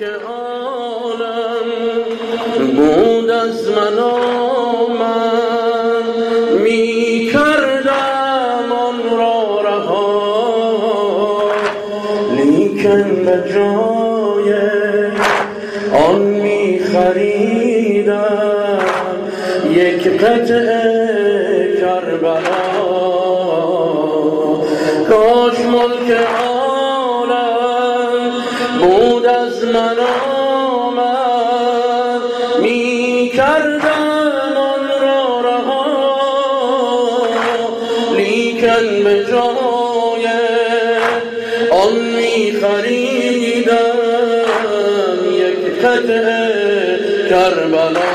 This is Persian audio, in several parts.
عالم بود از من آمد می کردم آن را رها، لیکن به جای آن می خریدم یک قطعه کربلا. کاش ملک عالم بود از من آمد می کردم آن را رها، لیکن به جای آن می خریدم یک قطعه کربلا.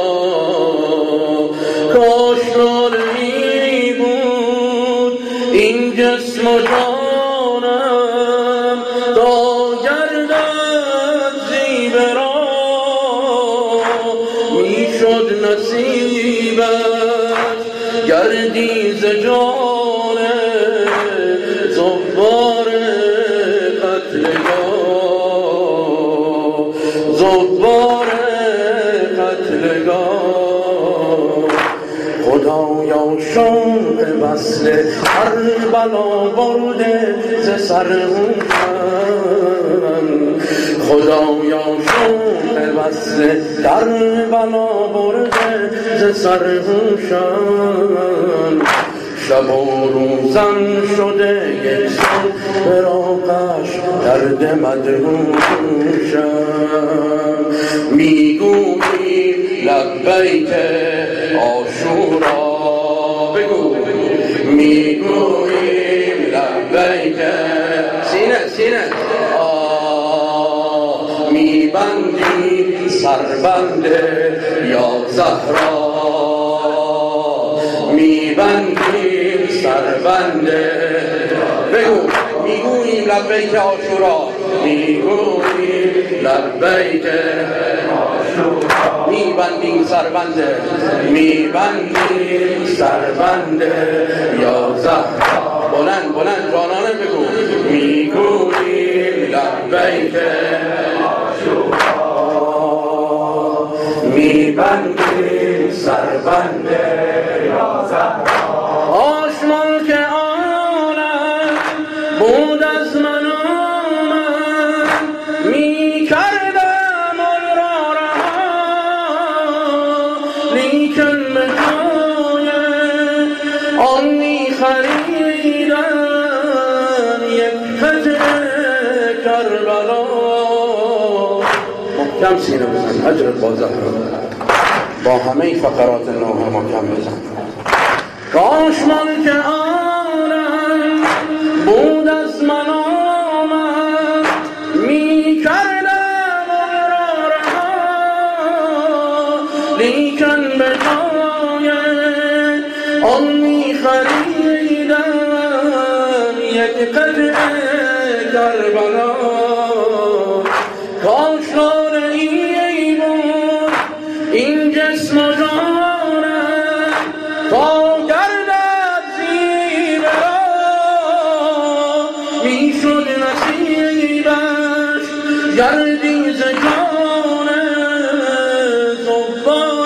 کاش نالی بود این جسم و جانم تا گردد زیبه را، می شد نصیبش گردی ز جان زوار قتلگاه، زوار قتلگاه. خدایا شوق وصل کربلا برده ز سر هوشم، خدایا شوق وصل کربلا برده ز سر هوشم. شب و روزم شده یکسان فراقش درد مدهوشم. میگویی لبیک عاشورا، بگو میگوییم لبیک، سینه سینه میبندی سربنده یا زهرا، میبندی سربنده، بگو میگوییم لبیک عاشورا، میگوییم لبیک عاشورا، میبندیم سربنده، میبندیم سربنده یا زهرا. بلند بلند جانانه بگو میگوییم لبیک عاشورا، میبندیم سربنده یا زهرا. آش ملک عالم بود از من آمد می کردم آن را رها، لیکن به جای آن می خریدم یک قطعه کربلا. محکم سینه بزن اجرت با زهرا، با همه فقرات نوح محکم بزن. کاش ملک عالم بود از من آمد می کردم آن را رها، لیکن به جای آن می خریدم یک قطعه کربلا. کاش نالی بود این جسم و جانم تا گردد زیبه را، می شد نصیبش گردی ز جان زوار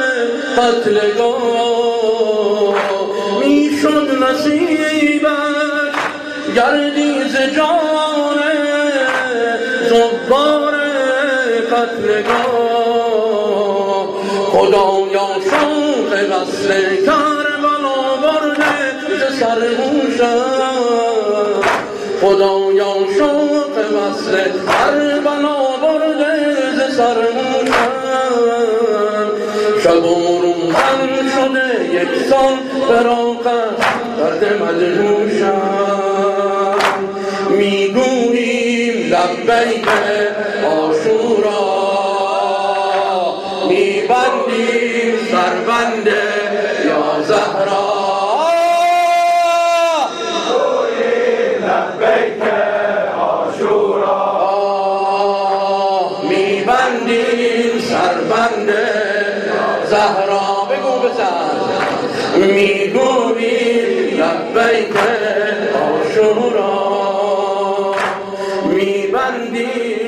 قتلگاه، می شد نصیبش گردی ز جان زوار قتلگاه. خدایا شوق وصل کربلا برده ز سر هوشم، خدایا شوق وصل کربلا برده ز سر هوشم. شب و روزم شده یکسان فراقش درد مدهوشم. میگوییم لبیک عاشورا، میبندیم سربنده یا زهرا، میگوییم لبیک عاشورا، میبندیم سربنده یا زهرا. بگو بزن میگوییم لبیک عاشورا، میبندیم